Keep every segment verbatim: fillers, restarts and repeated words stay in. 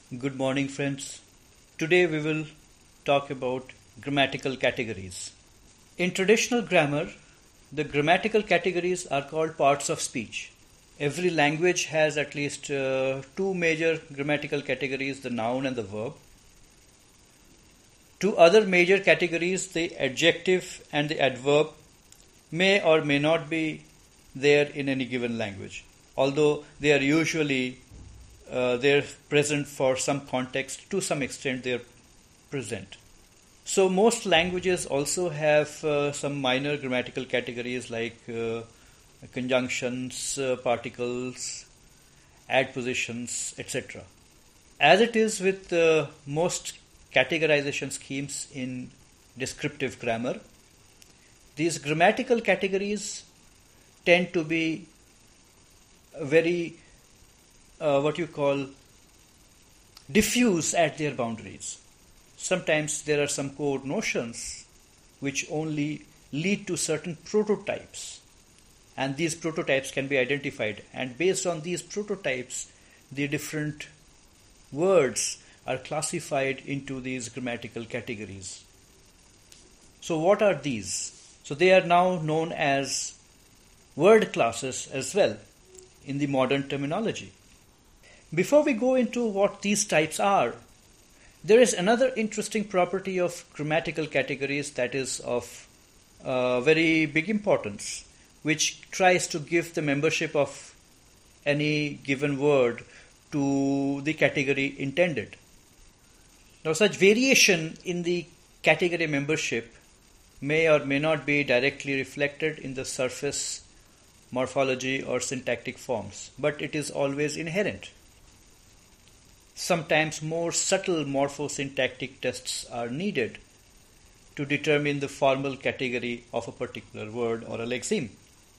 Good morning, friends. Today we will talk about grammatical categories. In traditional grammar, the grammatical categories are called parts of speech. Every language has at least uh, two major grammatical categories, the noun and the verb. Two other major categories, the adjective and the adverb, may or may not be there in any given language, although they are usually uh, they're present for some context. To some extent, they're present. So most languages also have uh, some minor grammatical categories like uh, conjunctions, uh, particles, adpositions, et cetera. As it is with uh, most categorization schemes in descriptive grammar, these grammatical categories tend to be very, uh, what you call, diffuse at their boundaries. Sometimes there are some core notions which only lead to certain prototypes, and these prototypes can be identified, and based on these prototypes, the different words are classified into these grammatical categories. So what are these? So they are now known as word classes as well in the modern terminology. Before we go into what these types are, there is another interesting property of grammatical categories that is of uh, very big importance, which tries to give the membership of any given word to the category intended. Now, such variation in the category membership may or may not be directly reflected in the surface morphology or syntactic forms, but it is always inherent. Sometimes more subtle morphosyntactic tests are needed to determine the formal category of a particular word or a lexeme.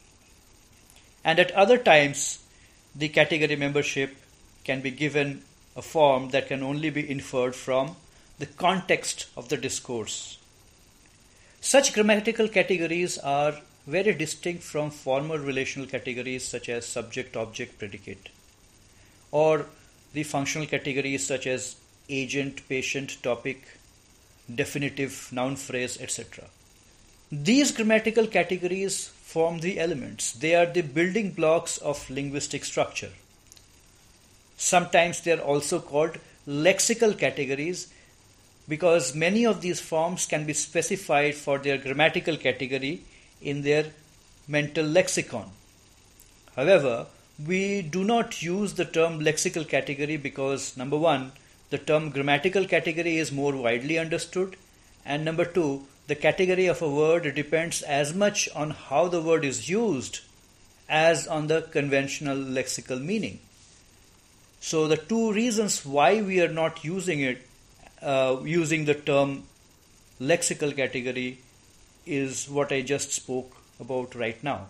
And at other times, the category membership can be given a form that can only be inferred from the context of the discourse. Such grammatical categories are very distinct from formal relational categories such as subject, object, predicate, or the functional categories such as agent, patient, topic, definitive, noun phrase, et cetera. These grammatical categories form the elements. They are the building blocks of linguistic structure. Sometimes they are also called lexical categories because many of these forms can be specified for their grammatical category in their mental lexicon. However, we do not use the term lexical category because, number one, the term grammatical category is more widely understood, and number two, the category of a word depends as much on how the word is used as on the conventional lexical meaning. So the two reasons why we are not using it, uh, using the term lexical category is what I just spoke about right now.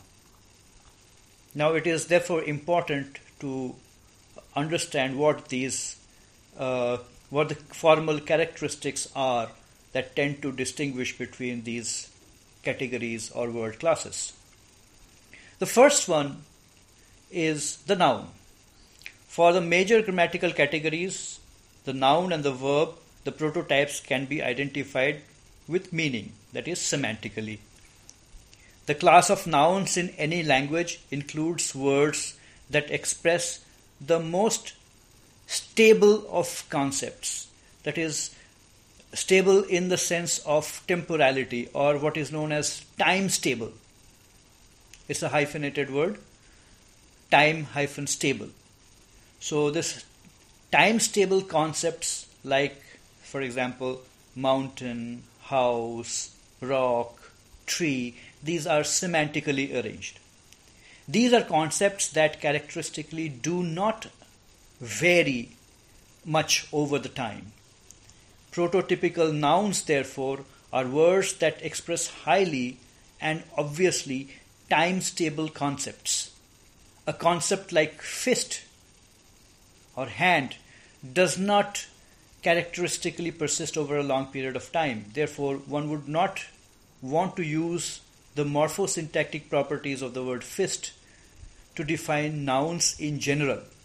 Now it is therefore important to understand what these, uh, what the formal characteristics are that tend to distinguish between these categories or word classes. The first one is the noun. For the major grammatical categories, the noun and the verb, the prototypes can be identified with meaning, that is semantically. The class of nouns in any language includes words that express the most stable of concepts, that is, stable in the sense of temporality or what is known as time stable. It's a hyphenated word, time hyphen stable. So this time stable concepts like, for example, mountain, house, rock, tree, these are semantically arranged. These are concepts that characteristically do not vary much over the time. Prototypical nouns, therefore, are words that express highly and obviously time-stable concepts. A concept like fist or hand does not characteristically persist over a long period of time. Therefore, one would not want to use the morphosyntactic properties of the word fist to define nouns in general.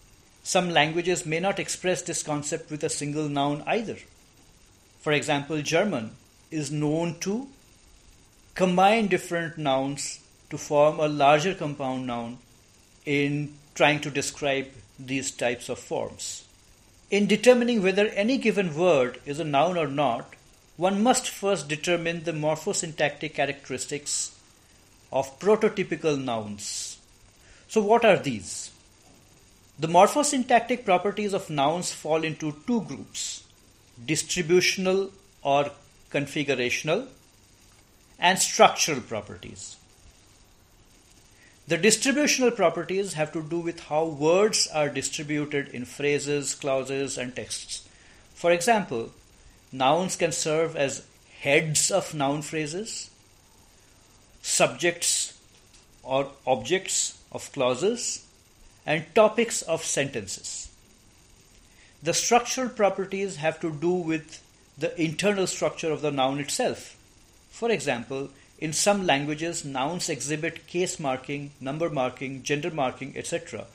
Some languages may not express this concept with a single noun either. For example, German is known to combine different nouns to form a larger compound noun in trying to describe these types of forms. In determining whether any given word is a noun or not, one must first determine the morphosyntactic characteristics of prototypical nouns. So what are these? The morphosyntactic properties of nouns fall into two groups: distributional or configurational, and structural properties. The distributional properties have to do with how words are distributed in phrases, clauses, and texts. For example, nouns can serve as heads of noun phrases, subjects or objects of clauses, and topics of sentences. The structural properties have to do with the internal structure of the noun itself. For example, in some languages, nouns exhibit case marking, number marking, gender marking, et cetera.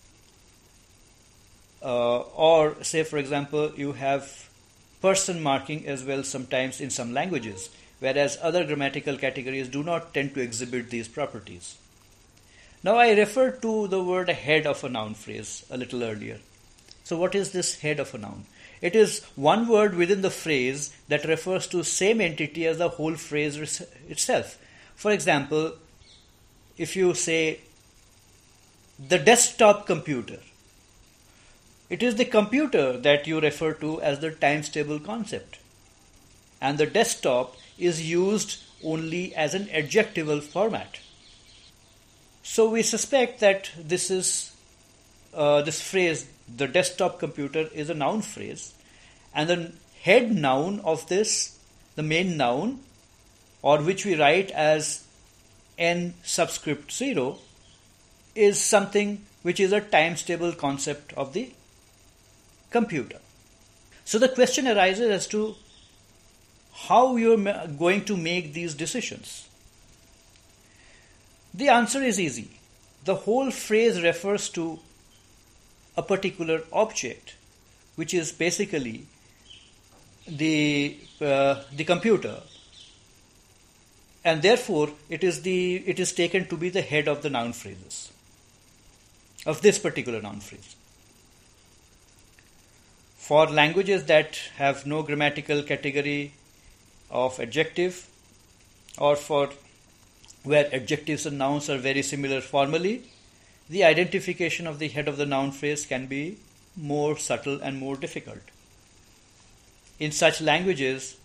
Uh, or, say, for example, you have person marking as well sometimes in some languages, whereas other grammatical categories do not tend to exhibit these properties. Now, I referred to the word head of a noun phrase a little earlier. So, what is this head of a noun? It is one word within the phrase that refers to same entity as the whole phrase itself. For example, if you say the desktop computer, it is the computer that you refer to as the times table concept. And the desktop is used only as an adjectival format. So we suspect that this is uh, this phrase, the desktop computer, is a noun phrase, and the head noun of this, the main noun, or which we write as n subscript zero, is something which is a times table concept of the computer. So the question arises as to how you're going to make these decisions. The answer is easy. The whole phrase refers to a particular object, which is basically the uh, the computer, and therefore it is the it is taken to be the head of the noun phrases, of this particular noun phrase. For languages that have no grammatical category of adjective, or for where adjectives and nouns are very similar formally, the identification of the head of the noun phrase can be more subtle and more difficult. In such languages,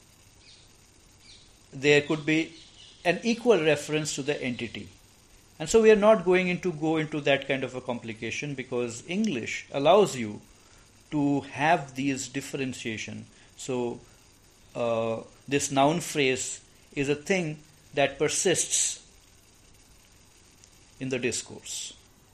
there could be an equal reference to the entity. And so we are not going into go into that kind of a complication, because English allows you to have these differentiation. So uh, this noun phrase is a thing that persists in the discourse.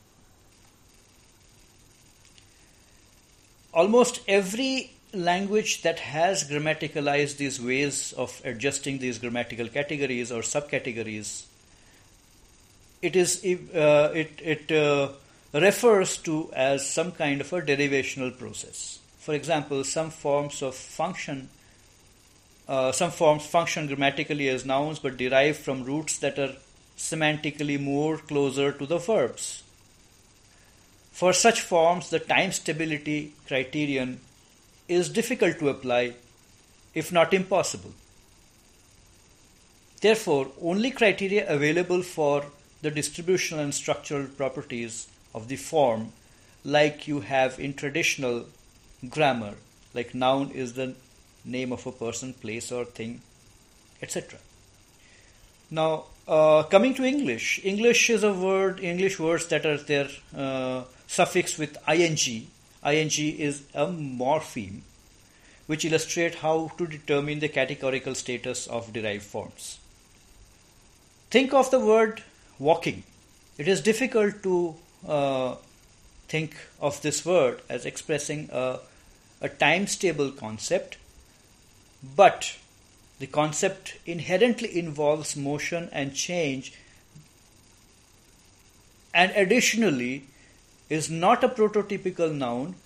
Almost every language that has grammaticalized these ways of adjusting these grammatical categories or subcategories, it is uh, it it uh, refers to as some kind of a derivational process. For example, some forms of function Uh, some forms function grammatically as nouns but derive from roots that are semantically more closer to the verbs. For such forms, the time stability criterion is difficult to apply, if not impossible. Therefore, only criteria available for the distributional and structural properties of the form, like you have in traditional grammar, like noun is the name of a person, place or thing, et cetera. Now, uh, coming to English, English is a word, English words that are there uh, suffixed with ing. Ing is a morpheme, which illustrate how to determine the categorical status of derived forms. Think of the word walking. It is difficult to uh, think of this word as expressing a, a time-stable concept, but the concept inherently involves motion and change, and additionally is not a prototypical noun,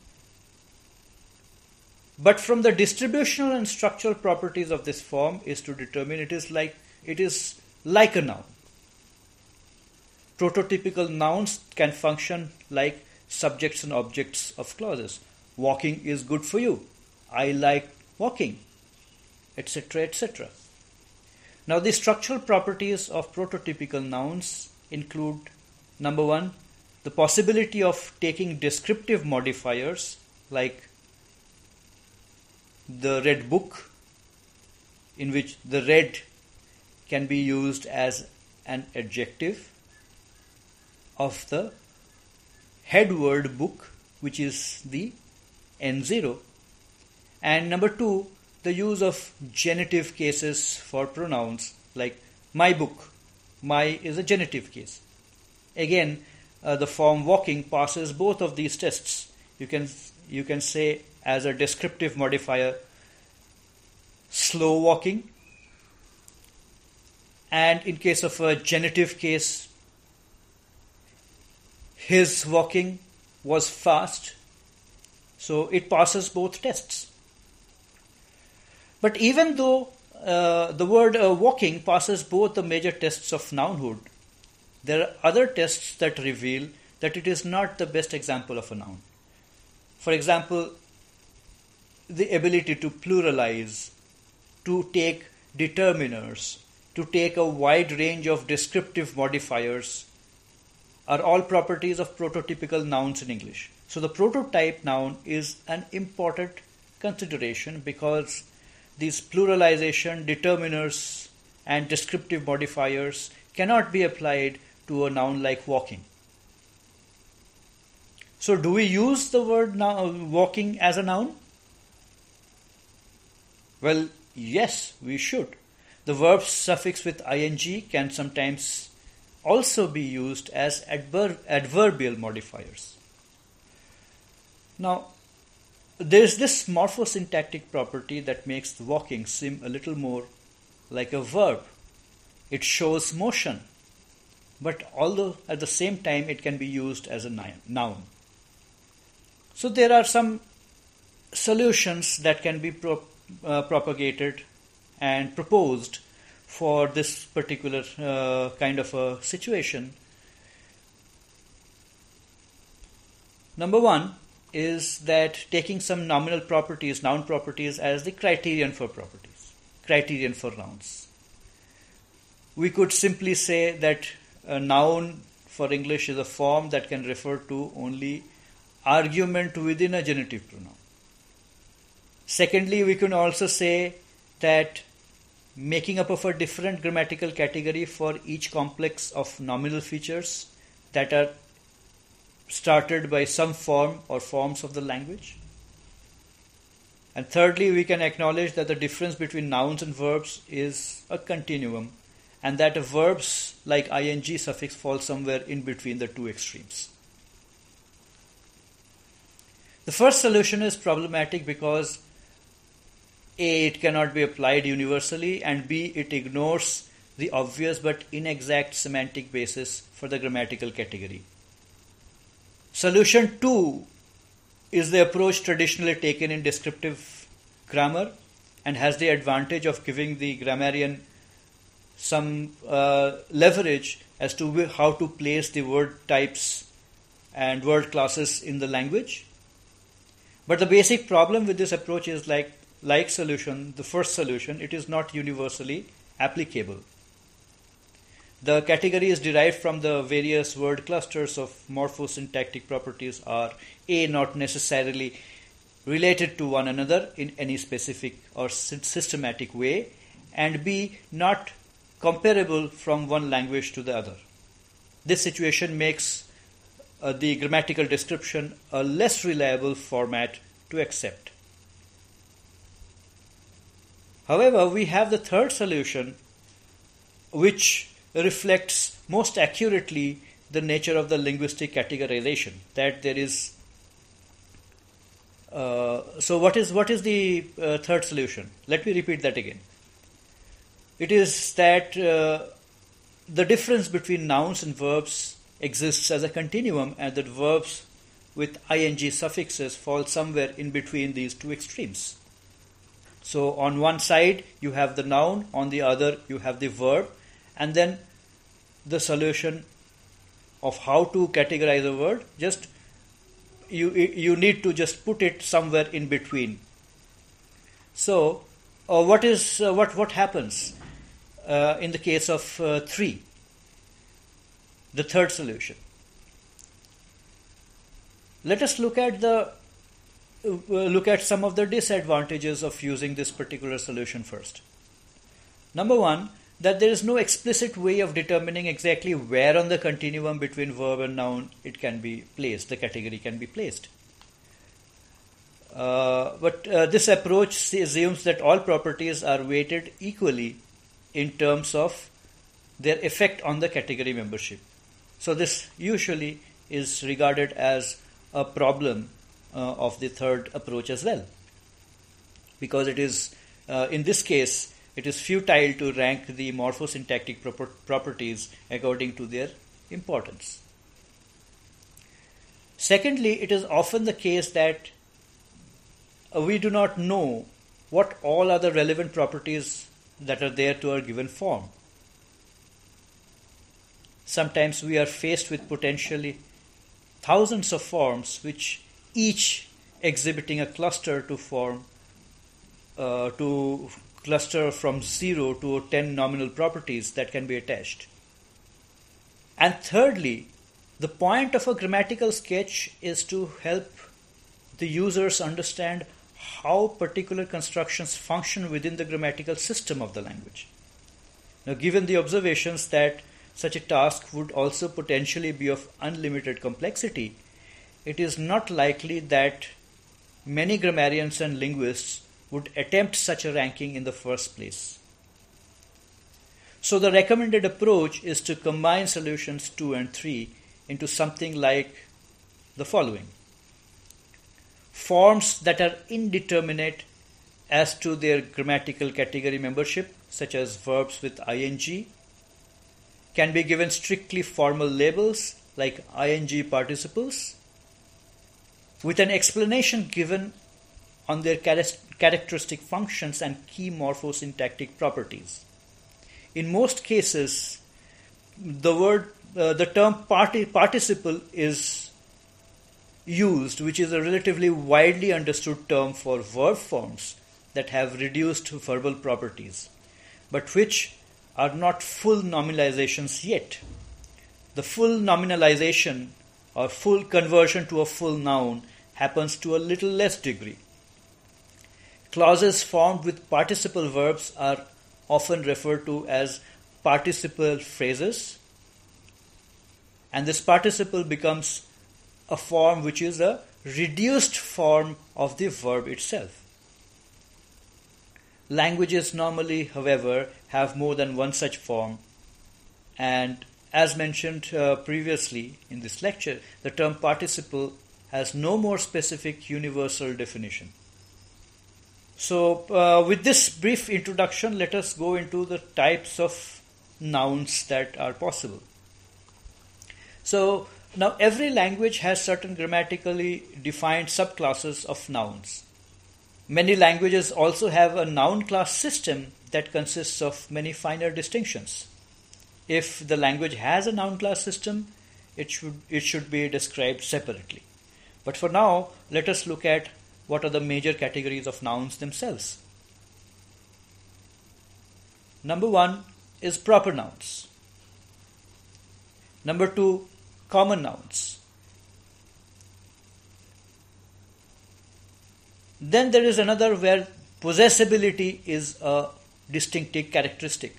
but from the distributional and structural properties of this form is to determine it is like it is like a noun. Prototypical nouns can function like subjects and objects of clauses. Walking is good for you. I like walking, et cetera, et cetera. Now, the structural properties of prototypical nouns include, number one, the possibility of taking descriptive modifiers like the red book, in which the red can be used as an adjective of the head word book, which is the N zero. And number two, the use of genitive cases for pronouns like my book. My is a genitive case. Again, uh, the form walking passes both of these tests. You can you can say as a descriptive modifier slow walking, and in case of a genitive case, his walking was fast. So it passes both tests. But even though uh, the word uh, walking passes both the major tests of nounhood, there are other tests that reveal that it is not the best example of a noun. For example, the ability to pluralize, to take determiners, to take a wide range of descriptive modifiers are all properties of prototypical nouns in English. So the prototype noun is an important consideration because these pluralization, determiners, and descriptive modifiers cannot be applied to a noun like walking. So do we use the word now, walking as a noun? Well, yes, we should. The verb suffix with ing can sometimes also be used as adver- adverbial modifiers. Now, there is this morphosyntactic property that makes walking seem a little more like a verb. It shows motion, but although at the same time it can be used as a noun. So there are some solutions that can be pro- uh, propagated and proposed for this particular uh, kind of a situation. Number one is that taking some nominal properties, noun properties, as the criterion for properties, criterion for nouns. We could simply say that a noun for English is a form that can refer to only argument within a genitive pronoun. Secondly, we can also say that making up of a different grammatical category for each complex of nominal features that are started by some form or forms of the language. And thirdly, we can acknowledge that the difference between nouns and verbs is a continuum, and that verbs like ing suffix fall somewhere in between the two extremes. The first solution is problematic because A, it cannot be applied universally, and B, it ignores the obvious but inexact semantic basis for the grammatical category. Solution two is the approach traditionally taken in descriptive grammar and has the advantage of giving the grammarian some uh, leverage as to how to place the word types and word classes in the language. But the basic problem with this approach is like like solution, the first solution, it is not universally applicable. The category is derived from the various word clusters of morphosyntactic properties are A, not necessarily related to one another in any specific or systematic way, and B, not comparable from one language to the other. This situation makes uh, the grammatical description a less reliable format to accept. However, we have the third solution, which reflects most accurately the nature of the linguistic categorization, that there is uh, so what is what is the uh, third solution? Let me repeat that again. It is that uh, the difference between nouns and verbs exists as a continuum, and that verbs with ing suffixes fall somewhere in between these two extremes. So on one side you have the noun, on the other you have the verb, and then the solution of how to categorize a word, just you you need to just put it somewhere in between. So uh, what is uh, what what happens uh, in the case of uh, three, the third solution? Let us look at the uh, look at some of the disadvantages of using this particular solution first. Number one, that there is no explicit way of determining exactly where on the continuum between verb and noun it can be placed, the category can be placed. Uh, but uh, this approach assumes that all properties are weighted equally in terms of their effect on the category membership. So this usually is regarded as a problem uh, of the third approach as well, because it is, uh, in this case, it is futile to rank the morphosyntactic proper- properties according to their importance. Secondly, it is often the case that uh, we do not know what all are the relevant properties that are there to our given form. Sometimes we are faced with potentially thousands of forms, which each exhibiting a cluster to form uh, to cluster from zero to ten nominal properties that can be attached. And thirdly, the point of a grammatical sketch is to help the users understand how particular constructions function within the grammatical system of the language. Now, given the observations that such a task would also potentially be of unlimited complexity, it is not likely that many grammarians and linguists would attempt such a ranking in the first place. So the recommended approach is to combine solutions two and three into something like the following. Forms that are indeterminate as to their grammatical category membership, such as verbs with ing, can be given strictly formal labels like ing participles, with an explanation given on their characteristic functions and key morphosyntactic properties. In most cases, the word, uh, the term parti- participle is used, which is a relatively widely understood term for verb forms that have reduced verbal properties, but which are not full nominalizations yet. The full nominalization or full conversion to a full noun happens to a little less degree. Clauses formed with participle verbs are often referred to as participle phrases, and this participle becomes a form which is a reduced form of the verb itself. Languages normally, however, have more than one such form, and as mentioned uh, previously in this lecture, the term participle has no more specific universal definition. So, uh, with this brief introduction, let us go into the types of nouns that are possible. So, now every language has certain grammatically defined subclasses of nouns. Many languages also have a noun class system that consists of many finer distinctions. If the language has a noun class system, it should, it should be described separately. But for now, let us look at what are the major categories of nouns themselves. Number one is proper nouns. Number two, common nouns. Then there is another where possessibility is a distinctive characteristic.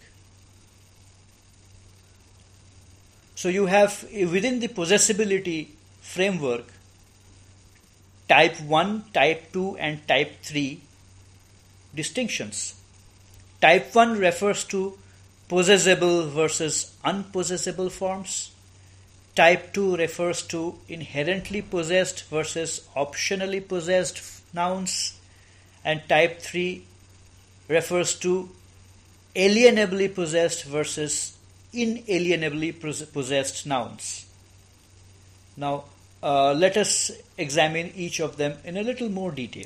So you have within the possessibility framework type one, type two and type three distinctions. Type one refers to possessible versus unpossessible forms. Type two refers to inherently possessed versus optionally possessed nouns. And type three refers to alienably possessed versus inalienably possessed nouns. Now, uh, let us examine each of them in a little more detail.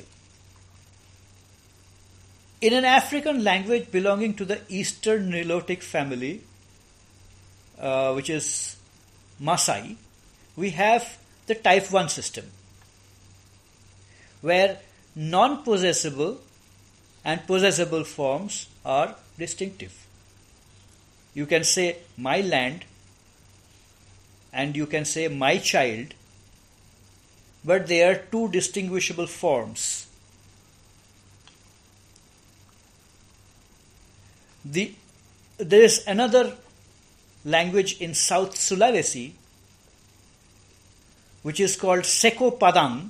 In an African language belonging to the Eastern Nilotic family, uh, which is Maasai, we have the type one system, where non-possessible and possessible forms are distinctive. You can say my land and you can say my child, but they are two distinguishable forms. The, there is another language in South Sulawesi which is called Seko Padang,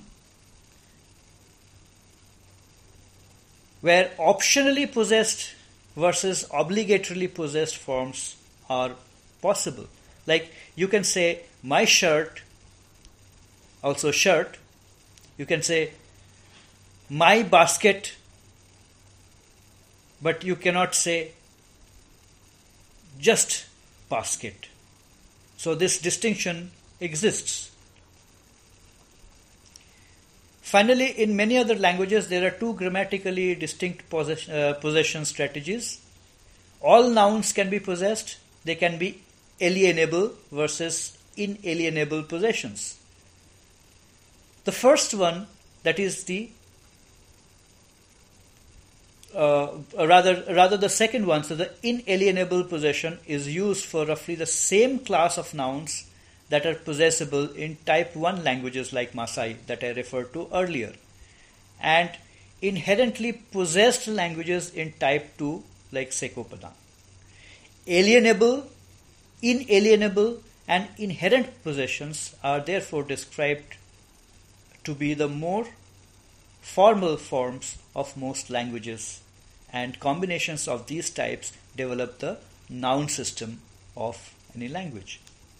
where optionally possessed versus obligatorily possessed forms are possible. Like you can say my shirt, also shirt. You can say my basket, but you cannot say just basket. So this distinction exists. Finally, in many other languages, there are two grammatically distinct possession, uh, possession strategies. All nouns can be possessed. They can be alienable versus inalienable possessions. The first one, that is the uh, rather rather the second one, so the inalienable possession is used for roughly the same class of nouns that are possessible in type one languages like Maasai that I referred to earlier, and inherently possessed languages in type two like Seko Padang. Alienable, inalienable, and inherent possessions are therefore described to be the more formal forms of most languages, and combinations of these types develop the noun system of any language.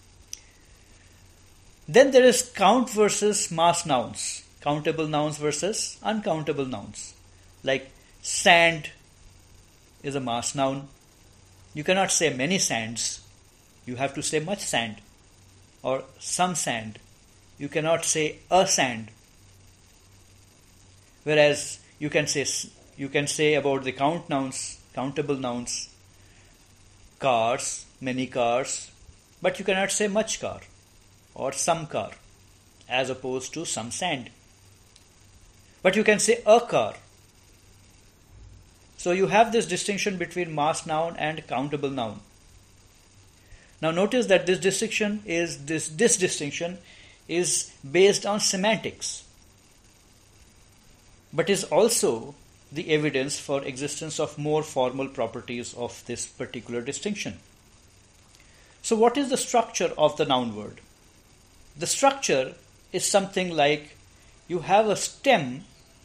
Then there is count versus mass nouns, countable nouns versus uncountable nouns. Like sand is a mass noun. You cannot say many sands. You have to say much sand or some sand. You cannot say a sand. Whereas you can say you can say about the count nouns, countable nouns, cars, many cars, but you cannot say much car or some car, as opposed to some sand. But you can say a car. So you have this distinction between mass noun and countable noun. Now notice that this distinction is this, this distinction is based on semantics, but is also the evidence for existence of more formal properties of this particular distinction. So what is the structure of the noun word? The structure is something like you have a stem,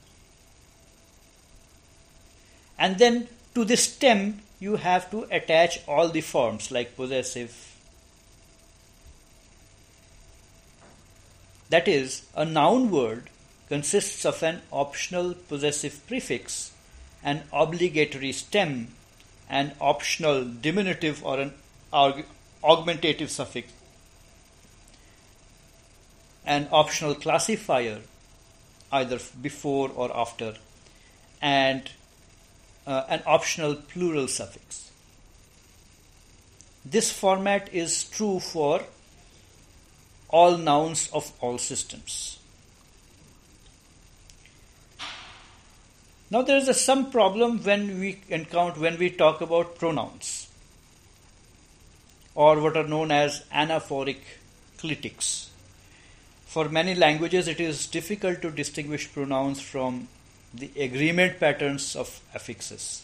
and then to this stem you have to attach all the forms like possessive. That is, a noun word consists of an optional possessive prefix, an obligatory stem, an optional diminutive or an aug- augmentative suffix, an optional classifier either before or after, and uh, an optional plural suffix. This format is true for all nouns of all systems. Now there is a some problem when we encounter when we talk about pronouns, or what are known as anaphoric clitics. For many languages, it is difficult to distinguish pronouns from the agreement patterns of affixes.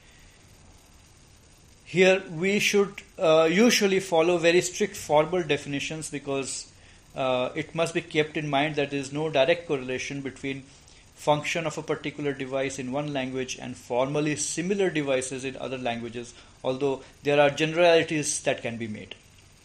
Here, we should uh, usually follow very strict formal definitions because uh, it must be kept in mind that there is no direct correlation between function of a particular device in one language and formally similar devices in other languages, although there are generalities that can be made.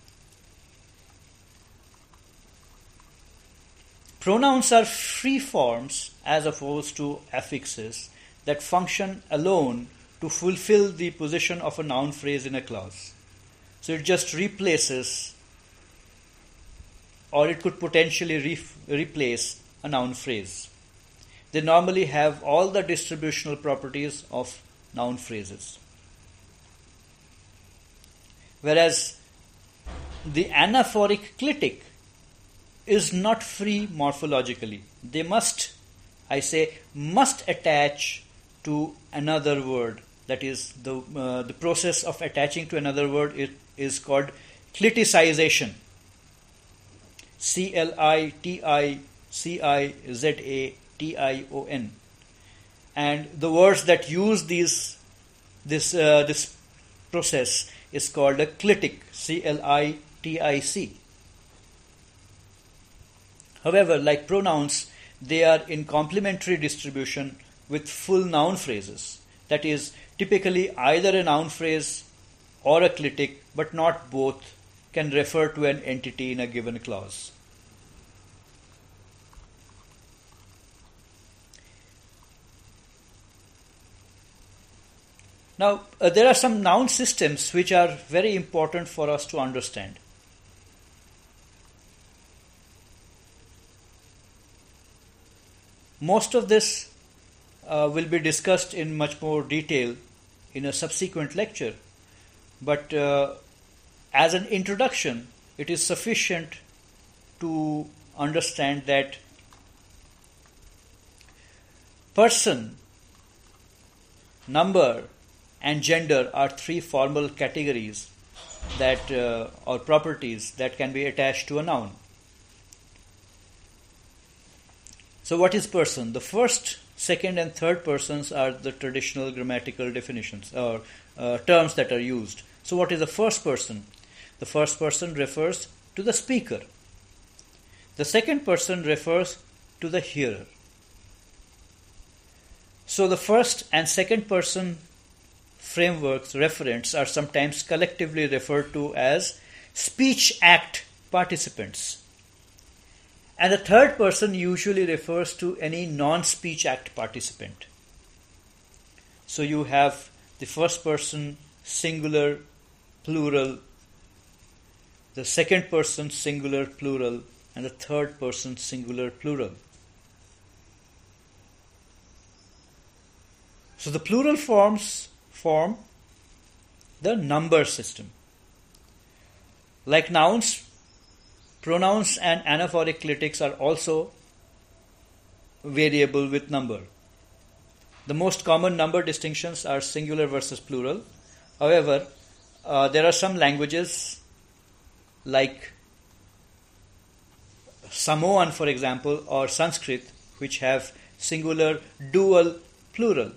Pronouns are free forms as opposed to affixes that function alone to fulfill the position of a noun phrase in a clause. So it just replaces or it could potentially re- replace a noun phrase. They normally have all the distributional properties of noun phrases. Whereas the anaphoric clitic is not free morphologically. They must, I say, must attach to another word. That is, the uh, the process of attaching to another word is, is called cliticization. C L I T I C I Z A T I O N. And the words that use these this uh, this process is called a clitic. C L I T I C. However, like pronouns, they are in complementary distribution with full noun phrases. That is, typically either a noun phrase or a clitic, but not both, can refer to an entity in a given clause. Now, uh, there are some noun systems which are very important for us to understand. Most of this uh, will be discussed in much more detail in a subsequent lecture, but uh, as an introduction, it is sufficient to understand that person, number, and gender are three formal categories that uh, or properties that can be attached to a noun. So what is person? The first, second and third persons are the traditional grammatical definitions or uh, terms that are used. So what is the first person? The first person refers to the speaker. The second person refers to the hearer. So the first and second person frameworks referents are sometimes collectively referred to as speech act participants. And the third person usually refers to any non-speech act participant. So you have the first person singular, plural, the second person singular, plural, and the third person singular, plural. So the plural forms form the number system. Like nouns, pronouns and anaphoric clitics are also variable with number. The most common number distinctions are singular versus plural. However, uh, there are some languages like Samoan, for example, or Sanskrit, which have singular, dual, plural.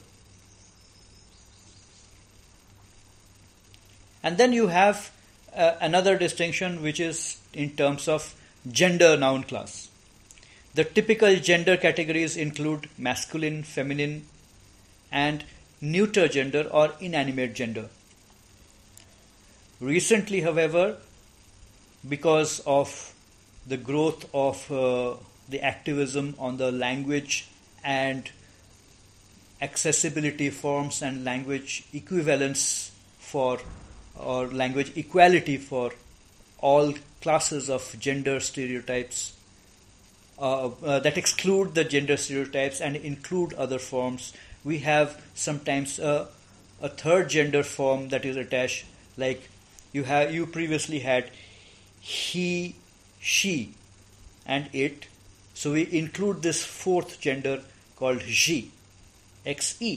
And then you have uh, another distinction which is in terms of gender noun class. The typical gender categories include masculine, feminine, and neuter gender or inanimate gender. Recently, however, because of the growth of uh, the activism on the language and accessibility forms and language equivalence for or language equality for all classes of gender stereotypes uh, uh, that exclude the gender stereotypes and include other forms. We have sometimes a, a third gender form that is attached, like you have you previously had he, she, and it. So we include this fourth gender called she, xe.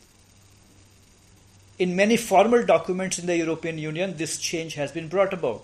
In many formal documents in the European Union, this change has been brought about.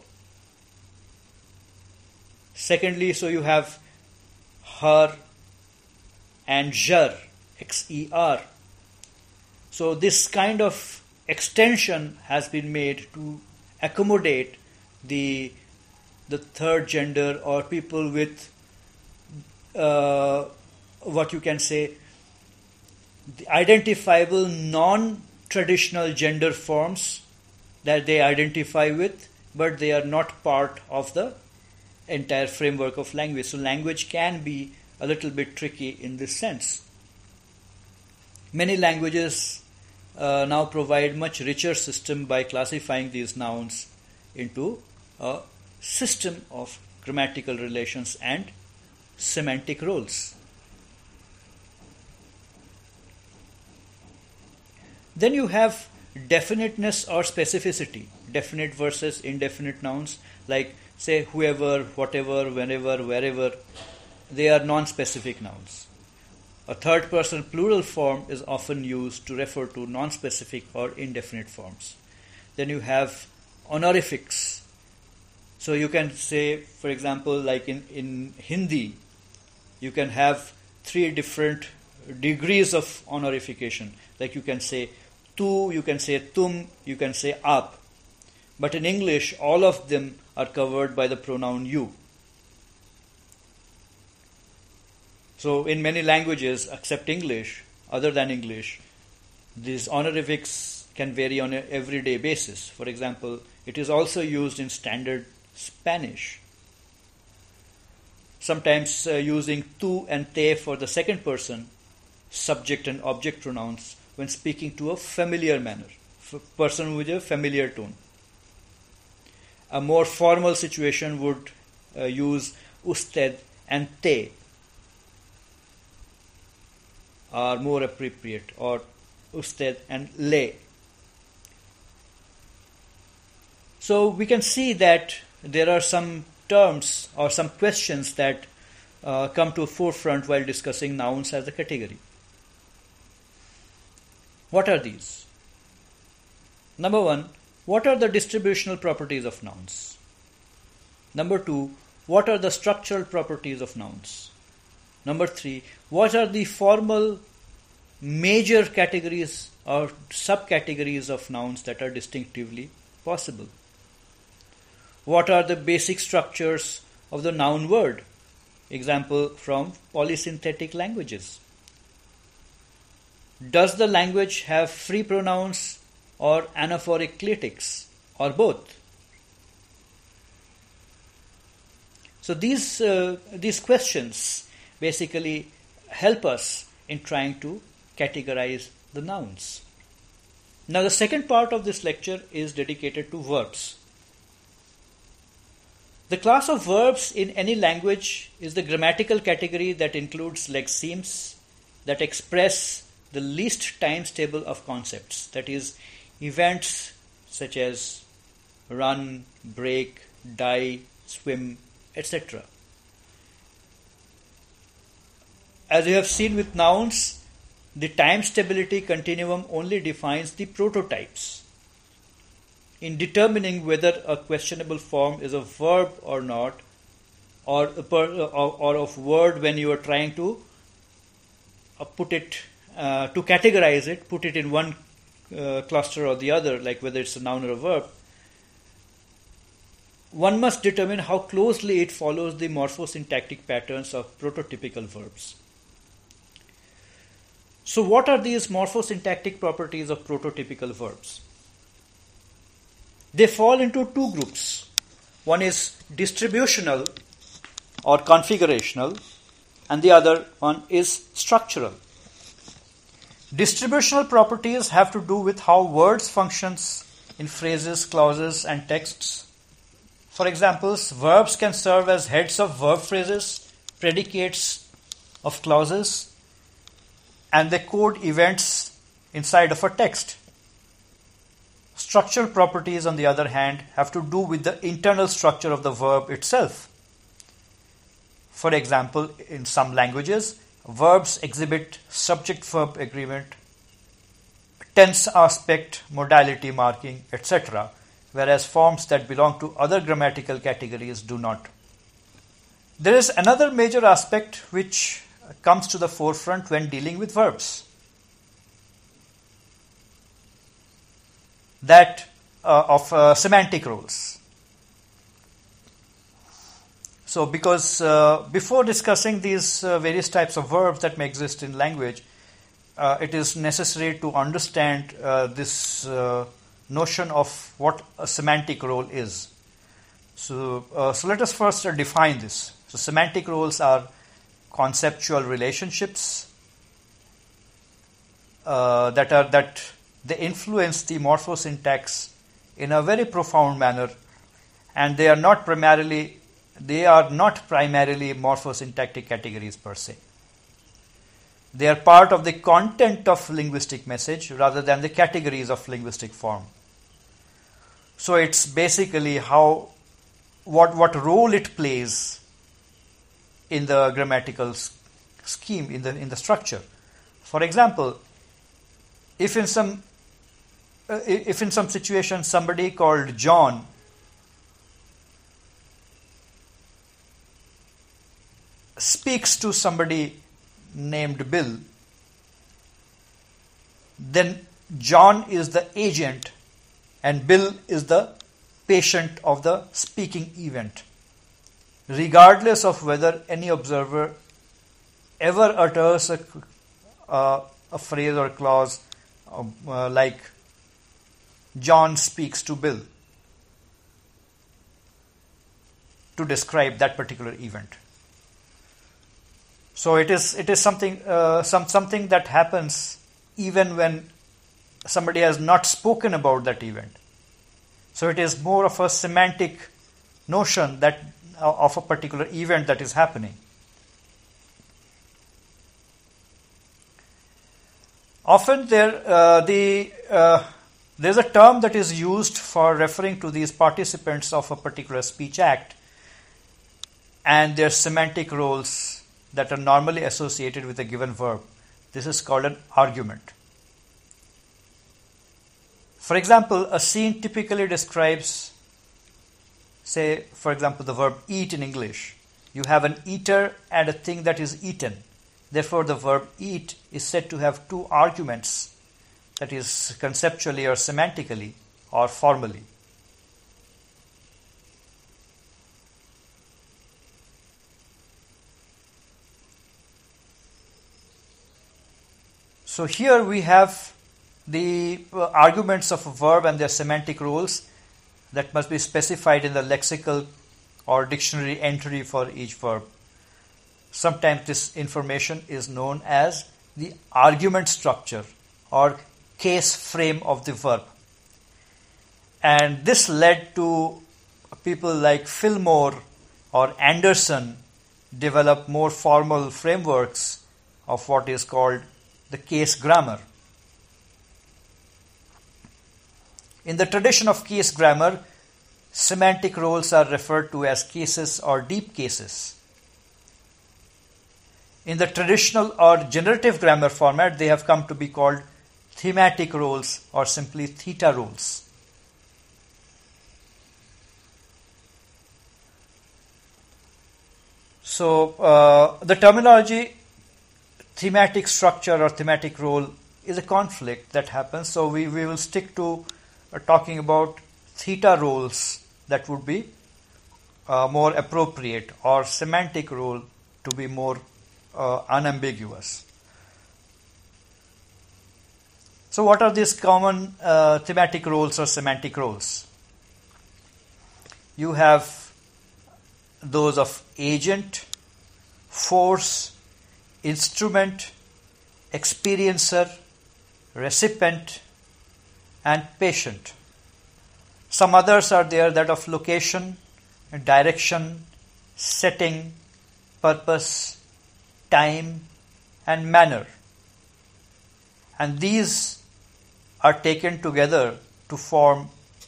Secondly, so you have her and jar, xer. So this kind of extension has been made to accommodate the the third gender or people with uh, what you can say the identifiable non-traditional gender forms that they identify with, but they are not part of the entire framework of language. So language can be a little bit tricky in this sense. Many languages uh, now provide much richer system by classifying these nouns into a system of grammatical relations and semantic roles. Then you have definiteness or specificity, definite versus indefinite nouns, like say whoever, whatever, whenever, wherever, they are non-specific nouns. A third person plural form is often used to refer to non-specific or indefinite forms. Then you have honorifics. So you can say, for example, like in, in Hindi, you can have three different degrees of honorification. Like you can say tu, you can say tum, you can say aap. But in English, all of them are covered by the pronoun you. So in many languages, except English, other than English, these honorifics can vary on an everyday basis. For example, it is also used in standard Spanish. Sometimes uh, using tu and te for the second person, subject and object pronouns, when speaking to a familiar manner, f- person with a familiar tone. A more formal situation would uh, use usted and te are more appropriate, or usted and le. So we can see that there are some terms or some questions that uh, come to forefront while discussing nouns as a category. What are these? Number one, what are the distributional properties of nouns? Number two, what are the structural properties of nouns? Number three, what are the formal major categories or subcategories of nouns that are distinctively possible? What are the basic structures of the noun word? Example from polysynthetic languages. Does the language have free pronouns or anaphoric clitics, or both? So these uh, these questions basically help us in trying to categorize the nouns. Now the second part of this lecture is dedicated to verbs. The class of verbs in any language is the grammatical category that includes lexemes that express the least times table of concepts, that is, events such as run, break, die, swim, et cetera. As you have seen with nouns, the time stability continuum only defines the prototypes. In determining whether a questionable form is a verb or not, or a per, or, or of word when you are trying to uh, put it, uh, to categorize it, put it in one uh, cluster or the other, like whether it's a noun or a verb, one must determine how closely it follows the morphosyntactic patterns of prototypical verbs. So what are these morphosyntactic properties of prototypical verbs? They fall into two groups. One is distributional or configurational, and the other one is structural. Distributional properties have to do with how words functions in phrases, clauses, and texts. For example, verbs can serve as heads of verb phrases, predicates of clauses, and they code events inside of a text. Structural properties, on the other hand, have to do with the internal structure of the verb itself. For example, in some languages, verbs exhibit subject-verb agreement, tense aspect, modality marking, et cetera, whereas forms that belong to other grammatical categories do not. There is another major aspect which comes to the forefront when dealing with verbs. That uh, of uh, semantic roles. So because uh, before discussing these uh, various types of verbs that may exist in language, uh, it is necessary to understand uh, this uh, notion of what a semantic role is. So, uh, so let us first uh, define this. So semantic roles are conceptual relationships uh, that are that they influence the morphosyntax in a very profound manner, and they are not primarily they are not primarily morphosyntactic categories per se. They are part of the content of linguistic message rather than the categories of linguistic form. So it's basically how what what role it plays in the grammatical scheme, in the in the structure. For example, if in some uh, if in some situation somebody called John speaks to somebody named Bill, then John is the agent and Bill is the patient of the speaking event, regardless of whether any observer ever utters a, uh, a phrase or clause uh, uh, like John speaks to Bill to describe that particular event. So it is it is something uh, some something that happens even when somebody has not spoken about that event. So it is more of a semantic notion that uh, of a particular event that is happening. Often there uh, the uh, there's a term that is used for referring to these participants of a particular speech act and their semantic roles that are normally associated with a given verb. This is called an argument. For example, a scene typically describes, say, for example, the verb eat in English. You have an eater and a thing that is eaten. Therefore, the verb eat is said to have two arguments, that is, conceptually or semantically or formally. So here we have the uh, arguments of a verb and their semantic roles that must be specified in the lexical or dictionary entry for each verb. Sometimes this information is known as the argument structure or case frame of the verb. And this led to people like Fillmore or Anderson develop more formal frameworks of what is called the case grammar. In the tradition of case grammar, semantic roles are referred to as cases or deep cases. In the traditional or generative grammar format, they have come to be called thematic roles or simply theta roles. So uh, the terminology thematic structure or thematic role is a conflict that happens. So we, we will stick to uh, talking about theta roles that would be uh, more appropriate, or semantic role to be more uh, unambiguous. So what are these common uh, thematic roles or semantic roles? You have those of agent, force, instrument, experiencer, recipient, and patient. Some others are there, that of location, direction, setting, purpose, time, and manner. And these are taken together to form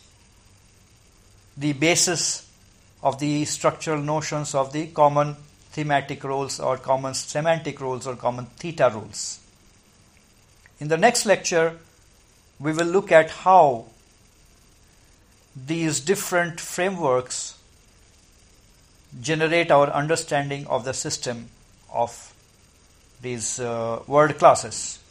the basis of the structural notions of the common thematic roles or common semantic roles or common theta roles. In the next lecture, we will look at how these different frameworks generate our understanding of the system of these uh, word classes.